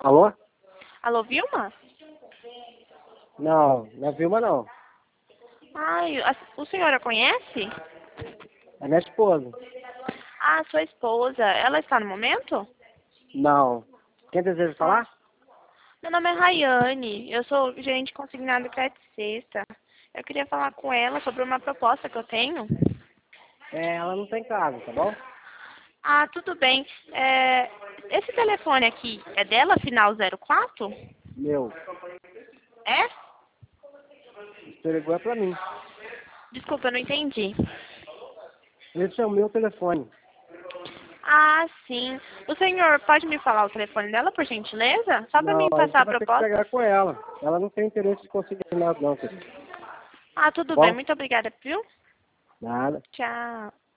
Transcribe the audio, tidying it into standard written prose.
Alô? Alô, Vilma? Não, não é Vilma não. Ai, o senhor a conhece? É minha esposa. Ah, sua esposa. Ela está no momento? Não. Quem deseja falar? Meu nome é Rayane. Eu sou gerente consignado Crédito Sexta. Eu queria falar com ela sobre uma proposta que eu tenho. Ela não tem casa, tá bom? Ah, tudo bem. Esse telefone aqui é dela, final 04? Meu. É? Você ligou é pra mim. Desculpa, eu não entendi. Esse é o meu telefone. Ah, sim. O senhor pode me falar o telefone dela, por gentileza? Só para Não, mim aí passar você a vai ter que proposta? pegar com ela. Ela não tem interesse de conseguir nada não, filho. Ah, tudo bem. Bom? Muito obrigada, viu? Nada. Tchau.